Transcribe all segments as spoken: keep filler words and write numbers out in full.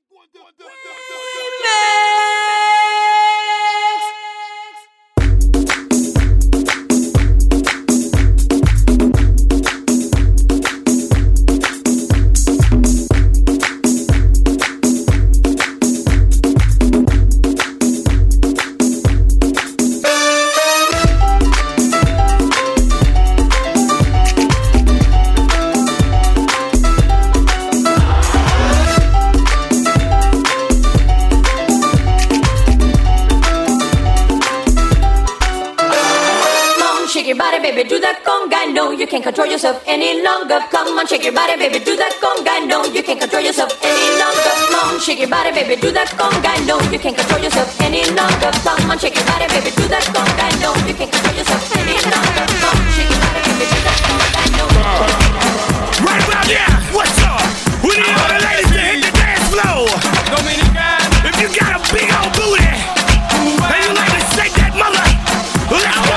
You can't control yourself any longer. Come on, shake your body, baby, do that conga. No, you can't control yourself any longer. Come on, shake your body, baby, do that conga. No, you can't control yourself any longer. Come on, shake your body, baby, do that conga. No, you can't control yourself any longer. Come on, shake your body, baby, do that conga. No. Right about there, what's up? We need all the ladies to hit the dance floor. If you got a big old booty and you like to shake that mother, let's go.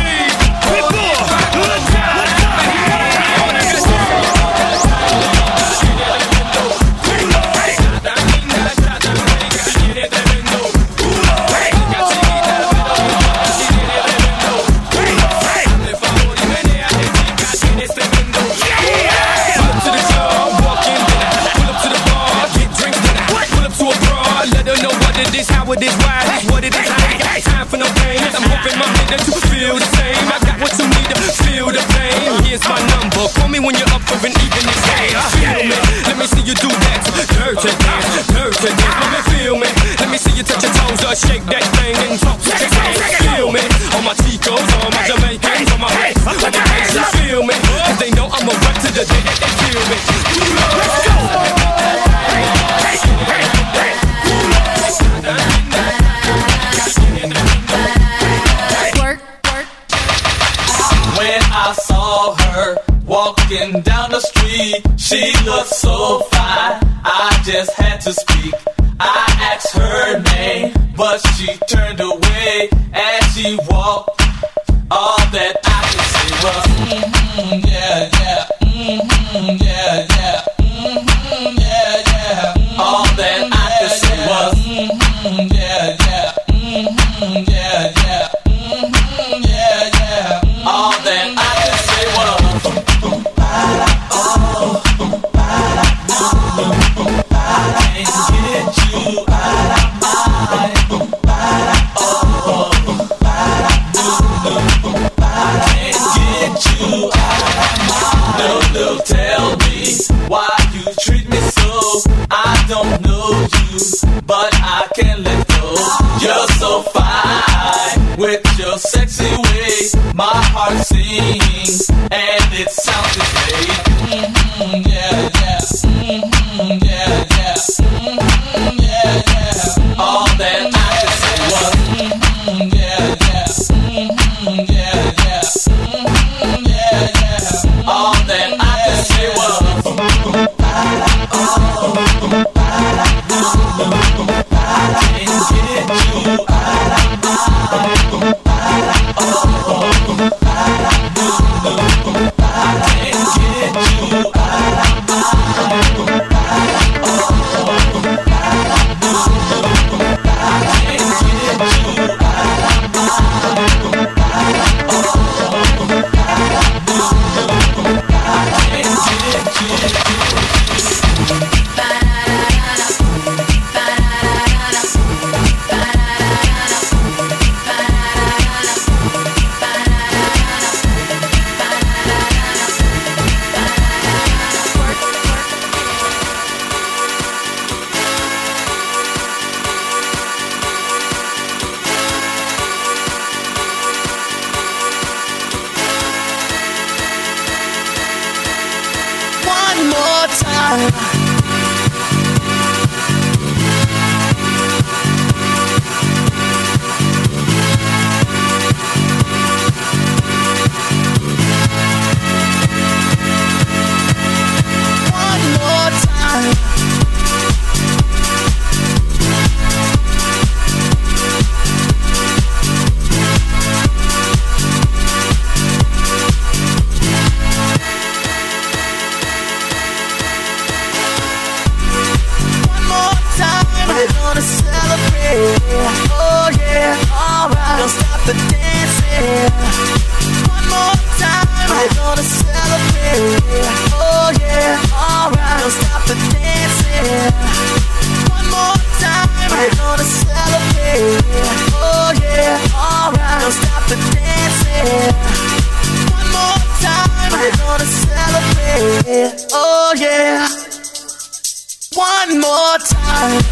This how it is, why it is, what it is. I ain't got time for no games. I'm hoping my head that you feel the same. I got what you need to feel the pain. Here's my number. Call me when you're up for an evening game. Feel me? Let me see you do that. Dirty dance, dirty dance. Let me feel me. Let me see you touch your toes or shake that thing and talk to your hands. Feel me? All my Chicos, all my Jamaicans, all my hats, all my Haitians. Feel me? Cause they know I'm a rep to the day that they feel me. Let's go. Hey, hey, hey. When I saw her walking down the street, she looked so fine, I just had to speak. I asked her name, but she turned away as she walked. All that I could say was, mm-hmm, yeah, yeah, mm-hmm, yeah, yeah, mm-hmm, yeah, yeah. All that I could say was, mm-hmm, yeah, yeah, mm-hmm, yeah, yeah, mm-hmm, yeah, yeah. All that I could say was, oh, I can't get you out of my mind. Oh, I can't get you out of my mind. No, no, tell me why you treat me so. I don't know you, but I can't let go. You're so fine with your sexy ways. My heart sings and it sounds this way. Mm-hmm, yeah, yeah. Mm-hmm, yeah, yeah. Mm-hmm, yeah, yeah. All that I could say was, mm-hmm, yeah, yeah. Mm-hmm, yeah, yeah. Mm-hmm, yeah, yeah. All that I could say was, oh, I can't get you out of my mind. Oh, the dancing. One more time, we're gonna celebrate. Oh yeah, alright. Don't stop the dancing. One more time, we're gonna celebrate. Oh yeah, alright. Don't stop the dancing. One more time, we're gonna celebrate. Oh yeah. One more time.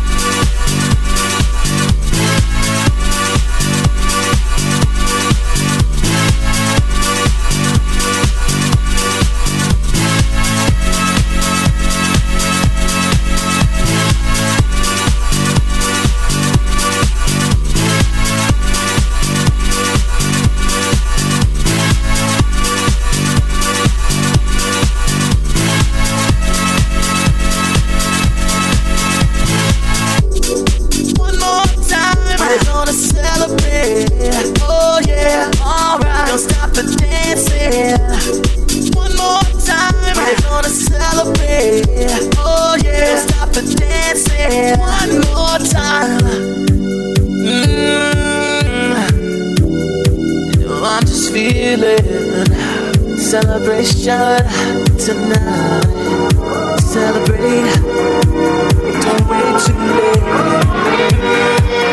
Oh yeah, alright. Don't stop the dancing. One more time, we're gonna celebrate. Oh yeah, don't stop the dancing. One more time. Mm-hmm. You know, I'm just feeling celebration tonight. Celebrate. Don't wait too late.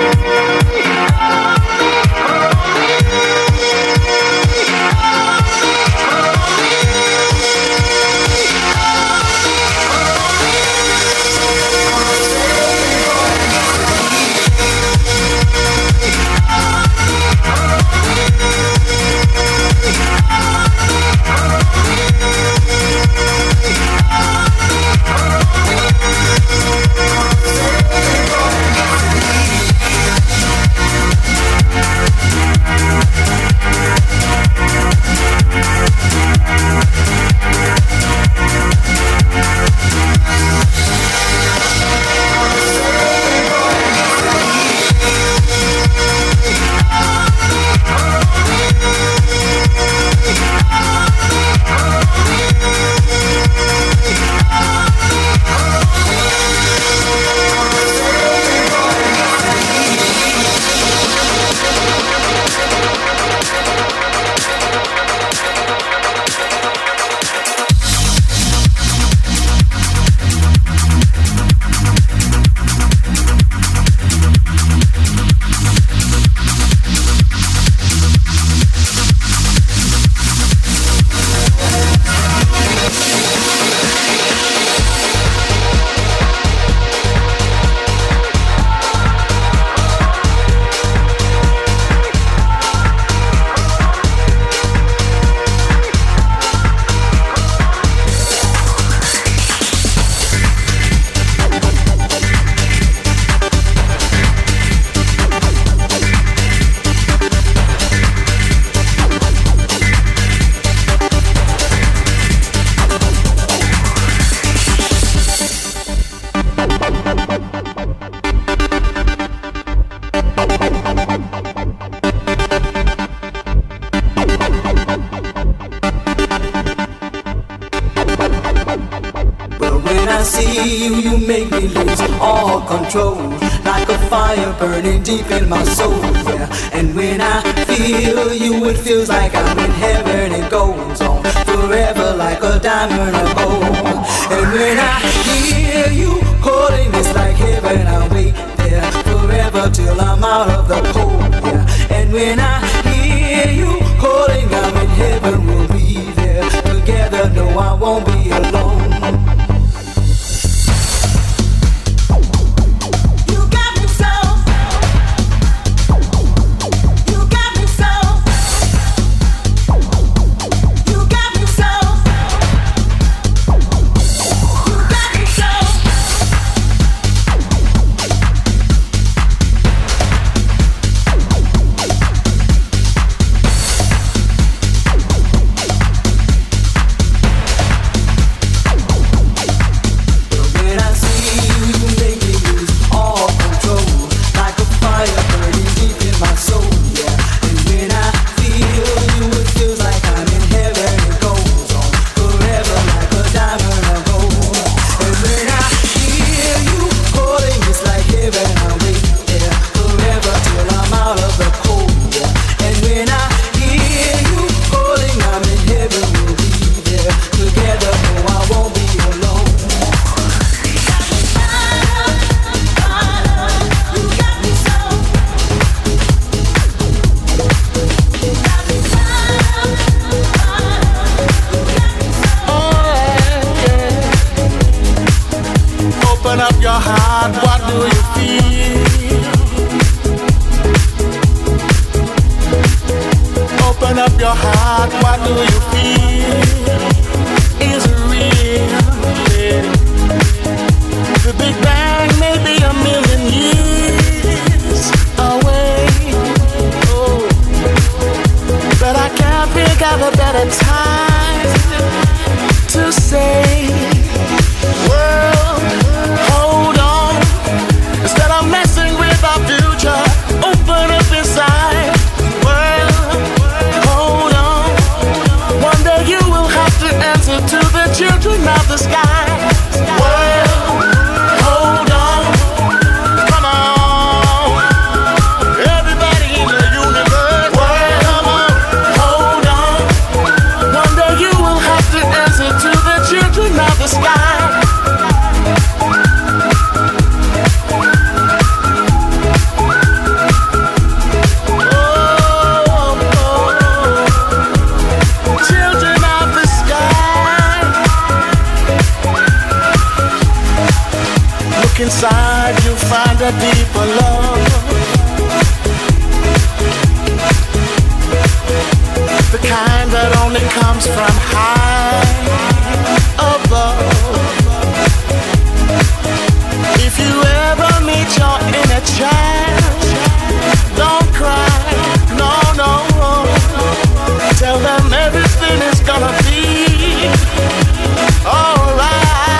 Like a fire burning deep in my soul, yeah. And when I feel you, it feels like I'm in heaven. It goes on forever like a diamond and gold. And when I hear you calling, it's like heaven. I'll wait there forever till I'm out of the cold, yeah. And when I hear you calling, I'm in heaven. We'll be there together. No, I won't be alone. Open up your heart, what do you feel? Open up your heart, what do you feel? Is it real? Yeah. The Big Bang may be a million years away. Oh, but I can't think of a better time to say, world, hold on. Instead of messing with our future, open up inside. World, hold on. One day you will have to answer to the children of the sky. World, hold on. Come on. Everybody in the universe. World, come on. Hold on. One day you will have to answer to the children of the sky. Inside you find a deeper love, the kind that only comes from high above. If you ever meet your inner child, don't cry, no, no. Tell them everything is gonna be alright.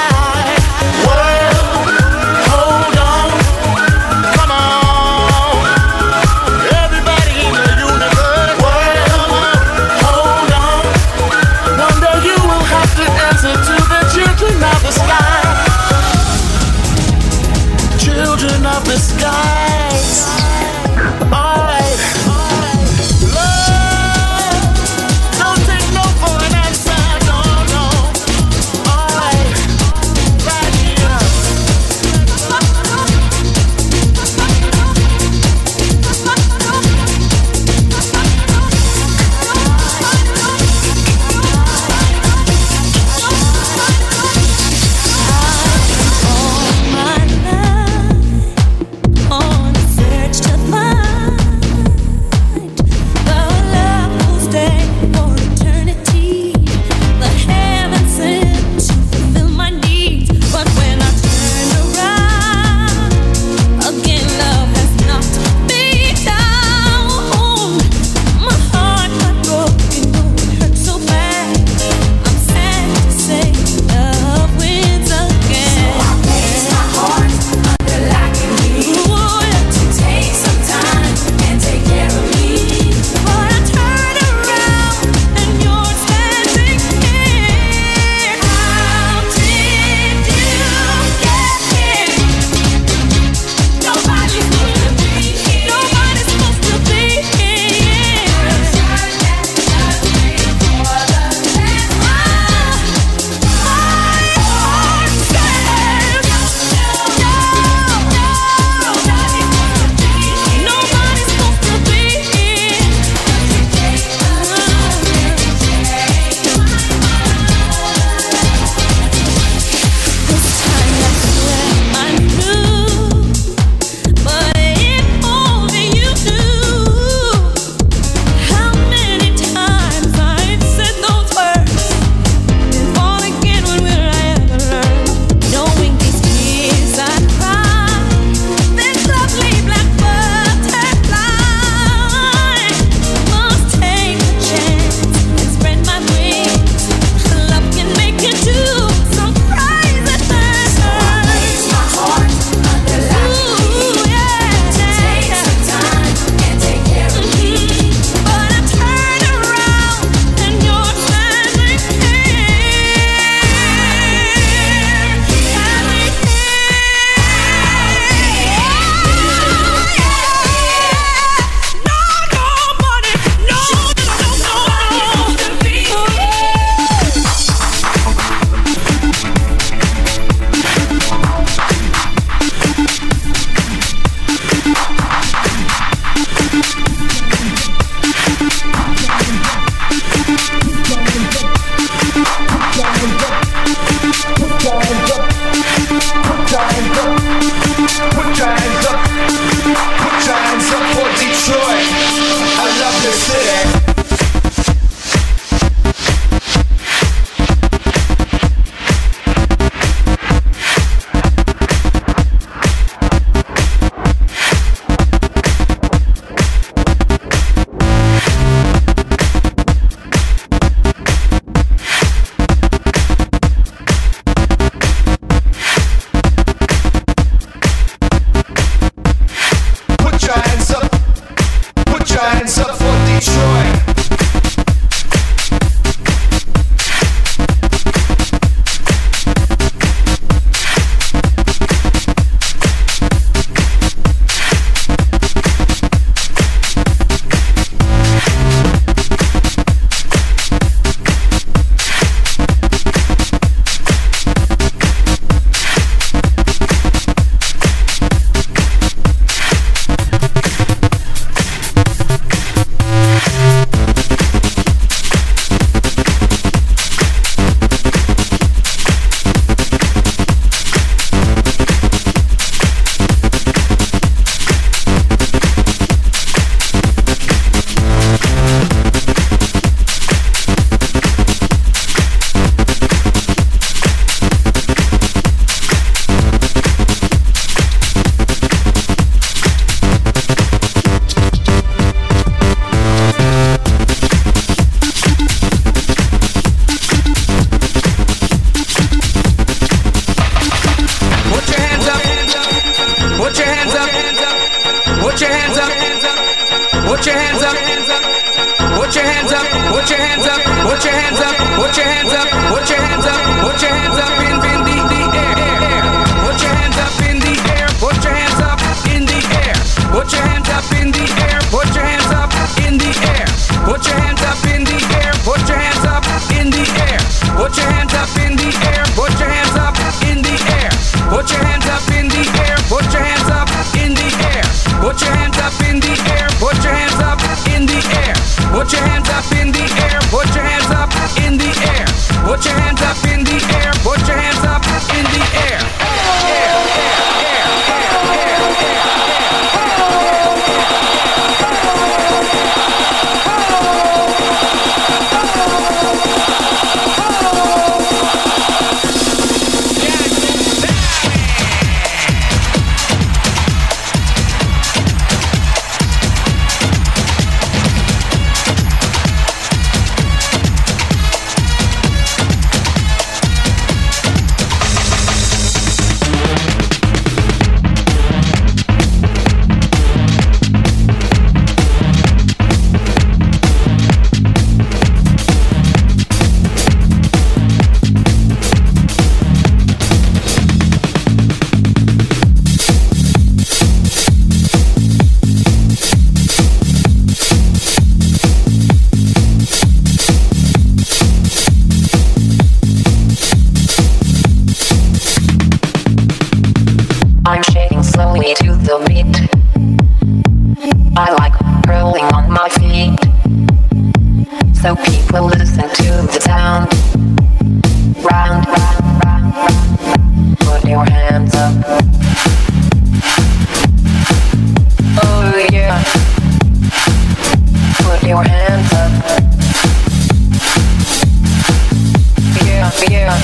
Children of the skies. Alright. Love, don't take no for an answer. No, no. Alright. Right here. On a search to I'm shaking slowly to the beat. I like rolling on my feet, so people listen to the sound. Round, round, round, round. Put your hands up. Oh yeah. Put your hands up. Yeah, yeah.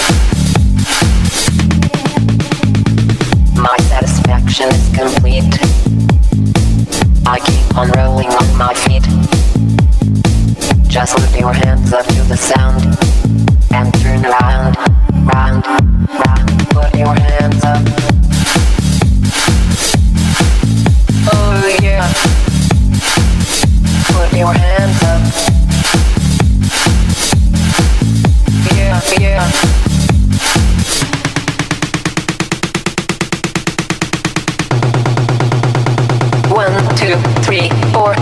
My satisfaction is complete. I keep on rolling on my feet. Just put your hands up to the sound and turn around, round, round. Put your hands up. Oh yeah. Put your hands up. Yeah, yeah. One, two, three, four.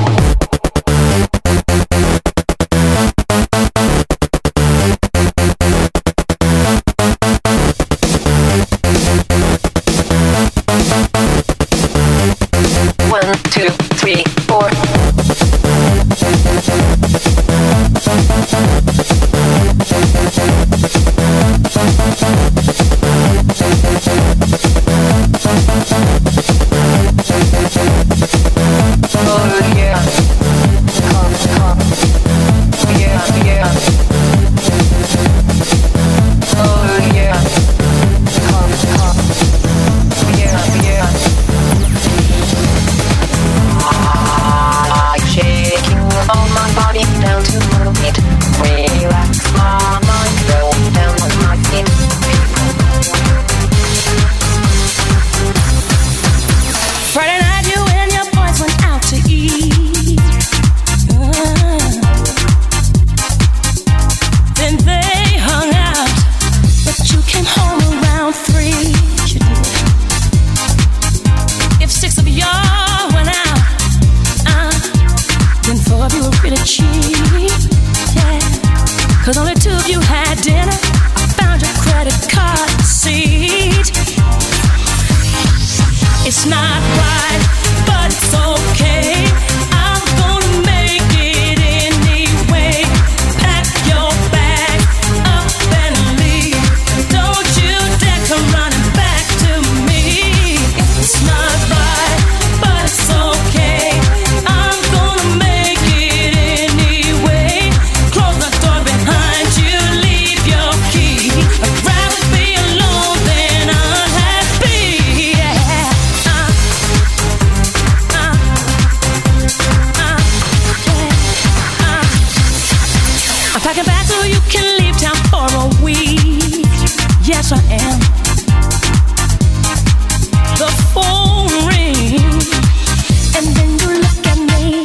One, two, three, four. Oh yeah. Come, come. Yeah, yeah. Oh yeah. Come, come. Yeah, yeah. I'm shaking all my body down to the beat. Relax my mind, roll down on my feet. Friday night you and your boys went out to eat. Uh, then they hung out, but you came home around three. You did. If six of y'all went out, uh, then four of you were really cheap. Yeah, cause only two of you had dinner. I found your credit card receipt. It's not right, but it's okay. I'm gonna make it anyway. Pack your bag up and leave. Don't you dare come running back to me. It's not right, but it's okay. I'm gonna make it anyway. Close the door behind you, leave your key. I'd rather be alone than unhappy. Yeah. I'm packing back so you can leave town for a week. Yes, I am. The phone rings, and then you look at me.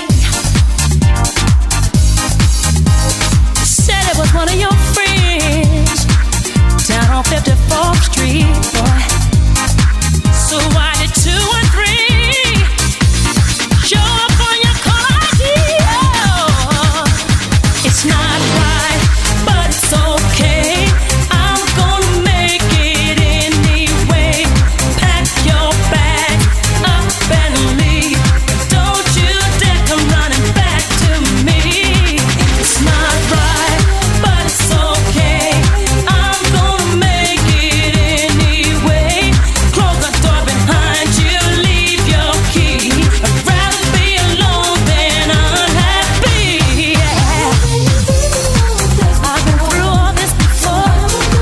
Said it was one of your friends down on fifty-fourth Street, boy. So why did two and three show up on your call I D? Oh, it's not right, but it's okay. I'm gonna make it anyway. Pack your bag up and leave. Don't you dare come running back to me. It's not right, but it's okay. I'm gonna make it anyway. Close the door behind you, leave your key. I'd rather be alone than unhappy. Yeah. I've been through all this before.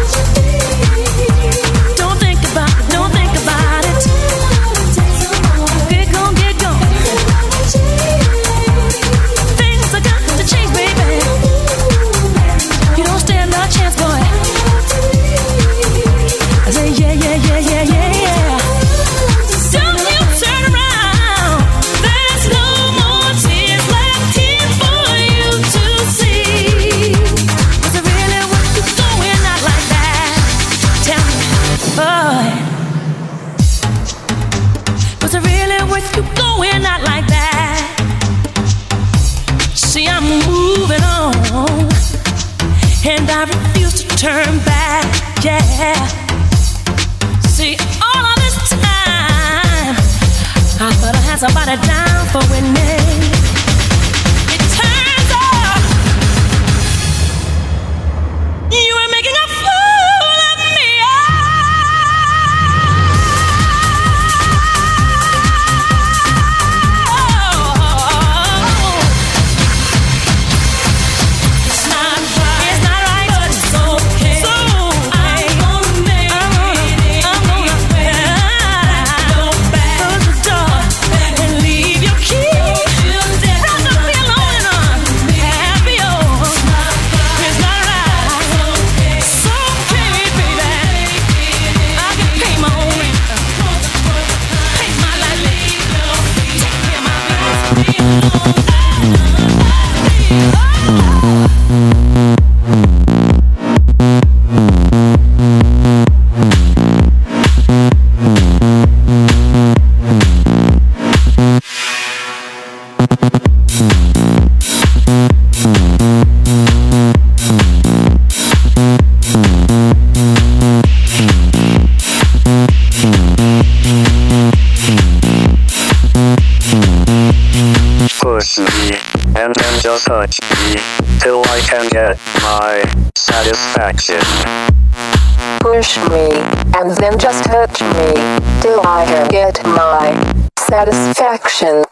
Don't think about it, don't think about it. Get gone, get gone. Things are got to change, baby. You don't stand a chance, boy. I say yeah, yeah, yeah, yeah, yeah, yeah. Don't you turn around. There's no more tears left here for you to see. Was it really worth you going out like that? Tell me, boy. Was it really worth you going out like that? See, I'm moving on, and I refuse to turn back. Yeah. See, all of this time somebody down for winning. It turns out you were making a fool of me. Oh, it's not right. It's not right, but it's okay. So I'm gonna make I'm gonna, I'm gonna go back to the door and leave your key. Rather be alone and unhappy. Oh, it's not right. It's okay, baby. I can pay my own rent, pay my light bill, take care of my bills. Push me, and then just touch me, till I can get my satisfaction. Push me, and then just touch me, till I can get my satisfaction.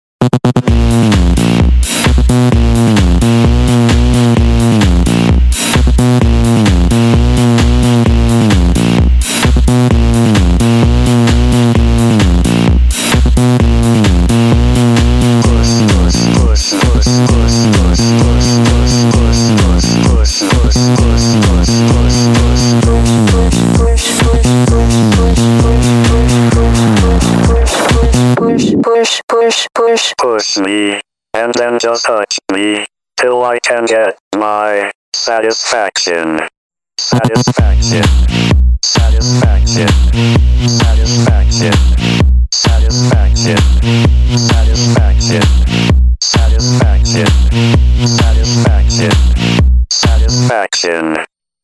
Push, push, push. Push me, and then just touch me, till I can get my satisfaction. Satisfaction. Satisfaction. Satisfaction. Satisfaction. Satisfaction. Satisfaction. Satisfaction. Satisfaction.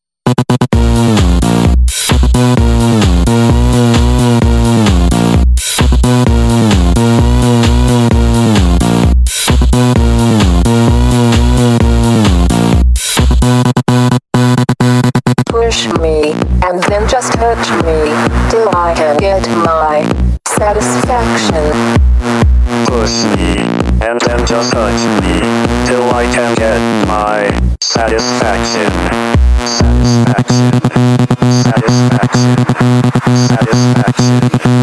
Push me, and then just touch me, till I can get my satisfaction. Push me, and then just touch me, till I can get my satisfaction. Satisfaction. Satisfaction. Satisfaction.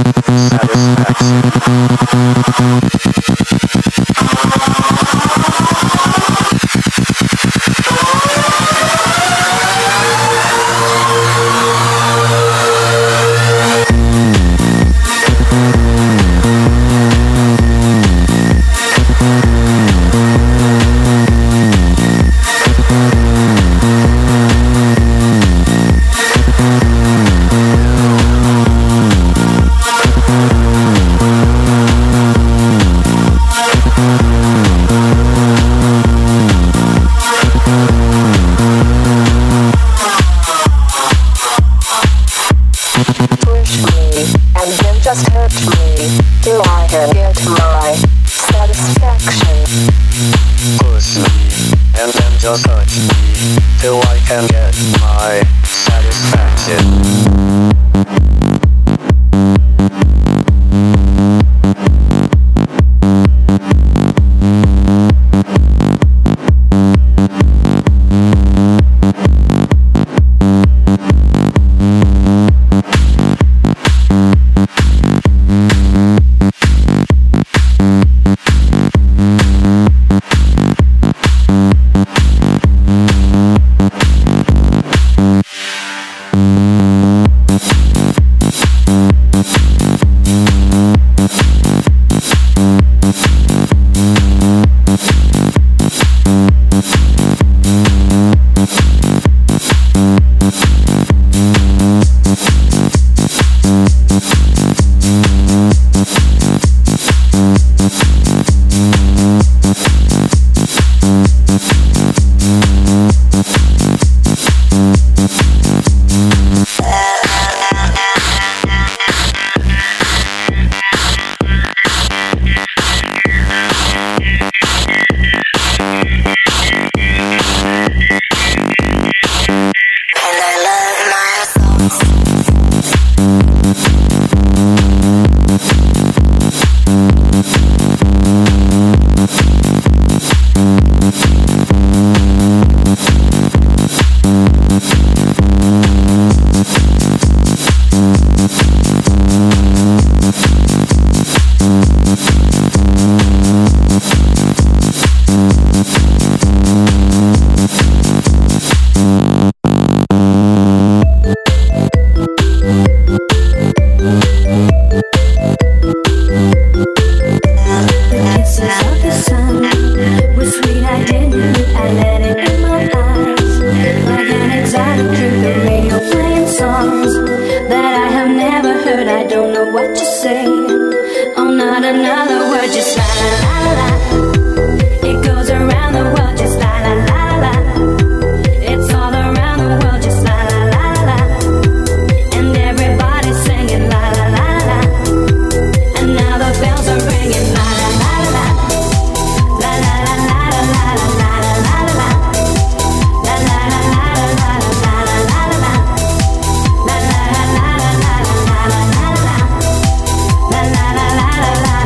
Push me, and then just touch me, till I can get my satisfaction. Push me, and then just touch me, till I can get my satisfaction. Push another word, just la la la la. It goes around the world, just la la la la. It's all around the world, just la la la la. And everybody's singing la la la la. And now the bells are ringing la la la la. La la la la la la la la la la. La la la la la la la la la la. La la la la la la la la la la. La la la la la la.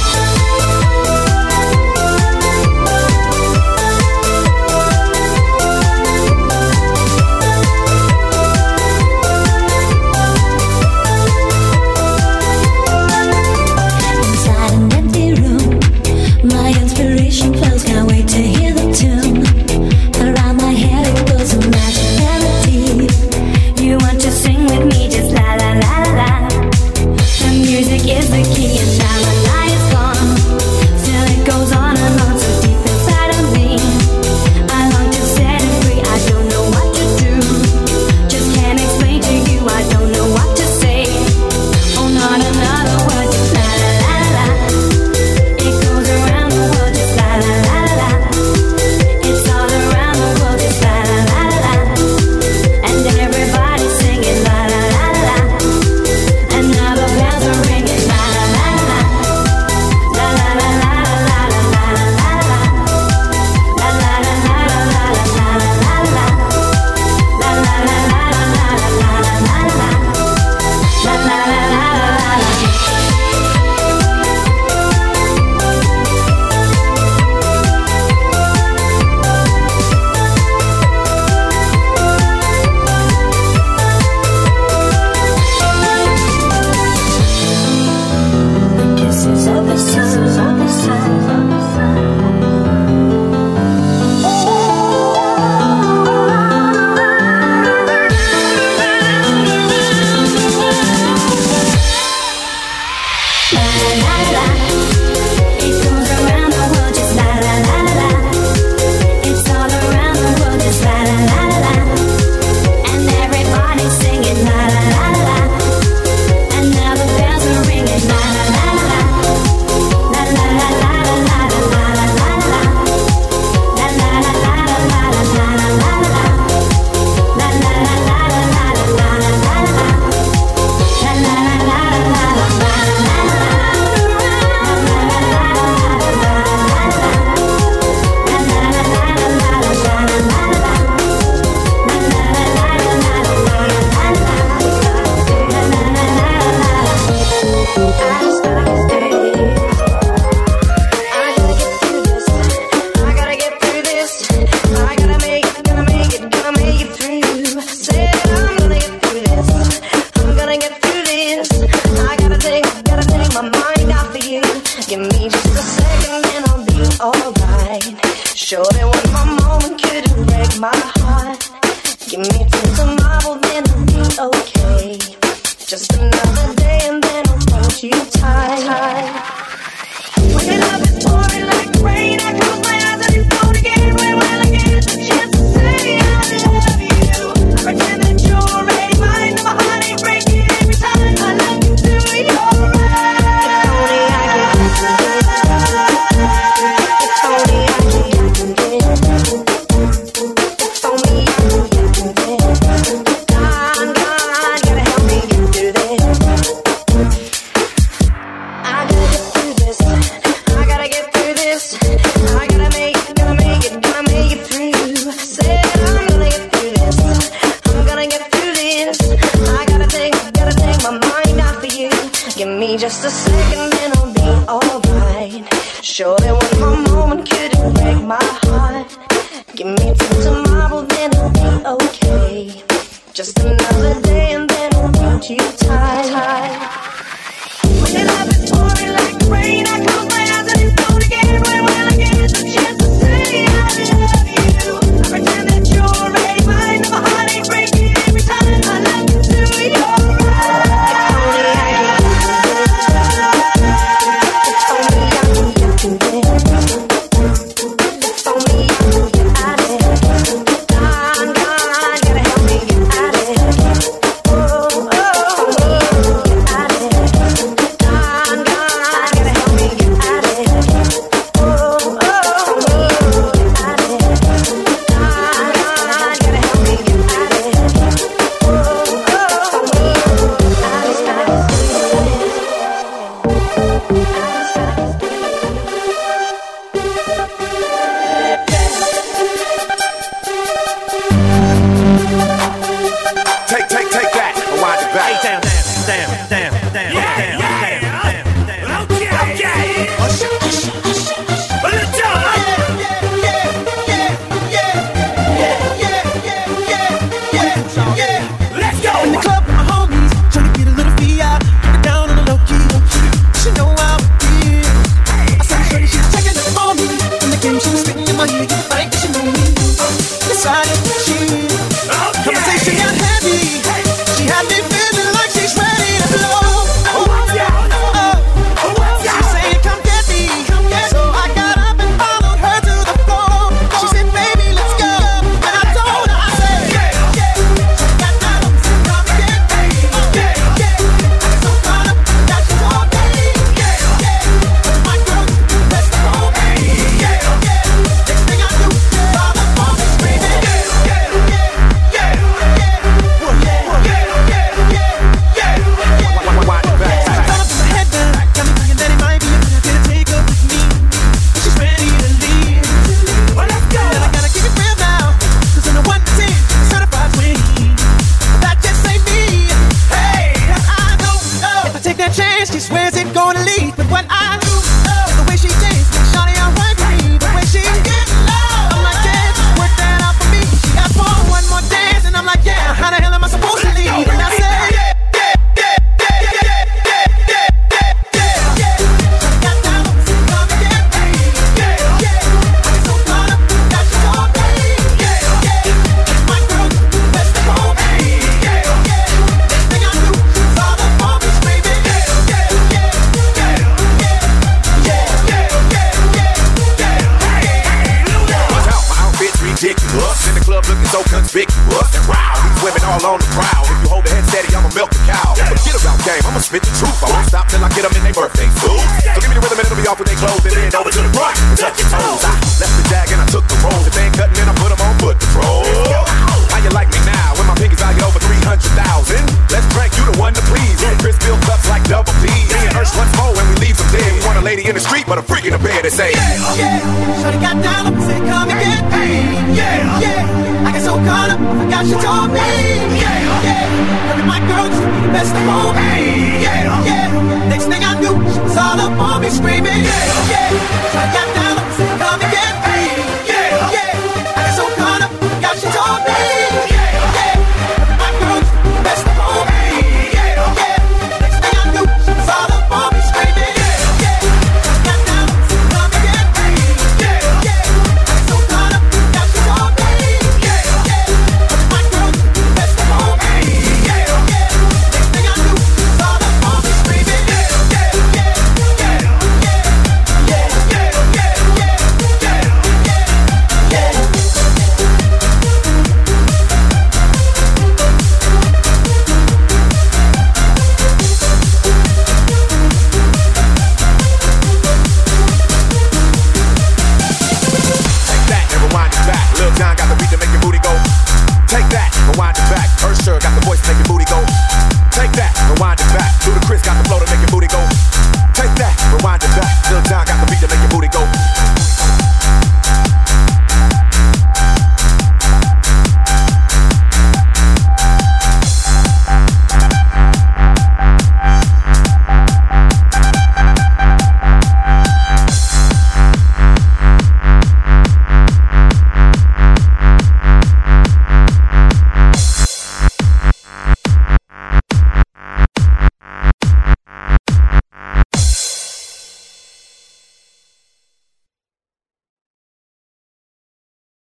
Inside an empty room, my inspiration flows. Can't wait to hear the tune. Around my head it goes a magic melody. You want to sing with me, just la la la la. The music is the key, and now the night is gone. Still it goes on and on, so deep inside of me. I long to set it free. I don't know what to do. Just can't explain to you. I don't know what to say. Oh, not another word, just la la la la. It goes around the world, just la la la la. It's all around the world, just la la la la. And everybody's singing la la la la. And now the bells are ringing la la la la. La la la la la la la la la. La la la la la la la la la la. La la la la la la la la la la. La la la la la la. The kisses of the sun, of the sun. La la la la. It goes around the world, just la la la la. It's all around the world, just la la la la. And everybody's singing la la la la. And now the bells are ringing la la la la. La la la la la la la la la la. La la la la la la la la la la la. La la la la la la la la la la. La la la la la la la la. Give me just a second and I'll be alright. Sure that one more moment couldn't break my heart. Give me till tomorrow, then I'll be okay. Just another day and then I'll hold you tight. When your love is pouring like rain, I close my eyes and it's gone again. When will I get the chance to say I love you? I pretend that you're already mine, and my heart ain't breaking every time I look into your eyes. If only I can get If only I can get God, God, gotta help me get through this. I gotta get through this. I gotta get through this. I gotta make it, gonna make it, gonna make it through. Said I'm gonna get through this. I'm gonna get through this. I gotta take, gotta take my mind off of you. Give me just a second and I'll be alright. Sure that one more moment couldn't break my heart. Give me till tomorrow, then I'll be okay. Just another day and then I'll hold you tight. When your love is pouring like rain, I close my eyes and it's gone again. When will I get the chance to say I love you? I pretend that you're already mine, and my heart ain't breaking every time I look into your eyes. If only I can get through this. If only I can get out of it. God, God, gotta help me get out of it. Oh, oh, oh. birthday suit. So give me the rhythm and it'll be off with their clothes. And then over to the front, touch your toes. I left the jag and I took the rolls. If they ain't cutting, then I put them on foot patrol. How you like me now? When my pinkies valued over three hundred thousand. Let's drink, you the one to please. Chris fill cups like double D. Me and Ursh once more when we leave them dead. We want a lady in the street, but a freak in the bed. They say, yeah, yeah. Shorty got down up and said, come and get me. Yeah, yeah. I got so caught up, I forgot she told me. Yeah, yeah. Look at my girl, she be the best of all. Yeah, yeah. Next thing I knew, she was all up on me screaming. Yeah, yeah. Shorty got